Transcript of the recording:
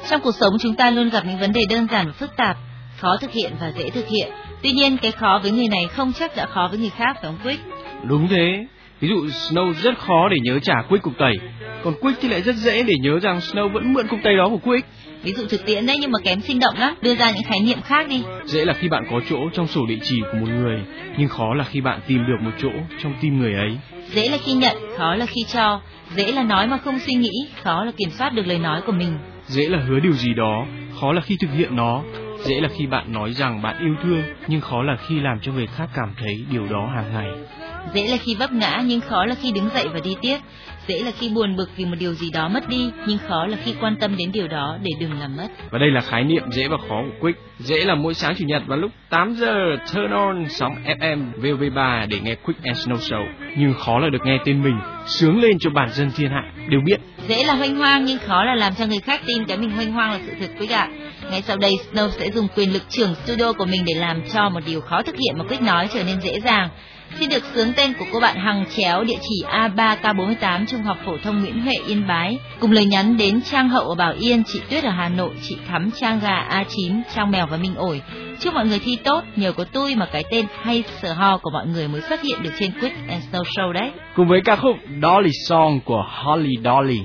Trong cuộc sống chúng ta luôn gặp những vấn đề đơn giản và phức tạp, khó thực hiện và dễ thực hiện. Tuy nhiên cái khó với người này không chắc đã khó với người khác, phải không Quick? Đúng thế. Ví dụ Snow rất khó để nhớ trả Quick cục tẩy, còn Quick thì lại rất dễ để nhớ rằng Snow vẫn mượn cục tẩy đó của Quick. Ví dụ thực tiễn đấy nhưng mà kém sinh động lắm. Đưa ra những khái niệm khác đi. Dễ là khi bạn có chỗ trong sổ địa chỉ của một người, nhưng khó là khi bạn tìm được một chỗ trong tim người ấy. Dễ là khi nhận, khó là khi cho. Dễ là nói mà không suy nghĩ, khó là kiểm soát được lời nói của mình. Dễ là hứa điều gì đó, khó là khi thực hiện nó. Dễ là khi bạn nói rằng bạn yêu thương, nhưng khó là khi làm cho người khác cảm thấy điều đó hàng ngày. Dễ là khi vấp ngã, nhưng khó là khi đứng dậy và đi tiếp. Dễ là khi buồn bực vì một điều gì đó mất đi, nhưng khó là khi quan tâm đến điều đó để đừng làm mất. Và đây là khái niệm dễ và khó của Quick. Dễ là mỗi sáng chủ nhật vào lúc 8 giờ turn on sóng FM VOV3 để nghe Quick and Snow Show. Nhưng khó là được nghe tên mình sướng lên cho bản dân thiên hạ đều biết. Dễ là hoanh hoang, nhưng khó là làm cho người khác tin cái mình hoanh hoang là sự thật, Quick ạ. Ngay sau đây Snow sẽ dùng quyền lực trưởng studio của mình để làm cho một điều khó thực hiện mà Quick nói trở nên dễ dàng. Xin được xướng tên của cô bạn Hằng Chéo, địa chỉ A3K48 Trung học phổ thông Nguyễn Huệ, Yên Bái. Cùng lời nhắn đến Trang Hậu ở Bảo Yên, chị Tuyết ở Hà Nội, chị Thắm Trang Gà A9, Trang Mèo và Minh Ổi. Chúc mọi người thi tốt, nhờ có tôi mà cái tên hay sở ho của mọi người mới xuất hiện được trên Quick and Snow Show đấy. Cùng với ca khúc Dolly Song của Holly Dolly.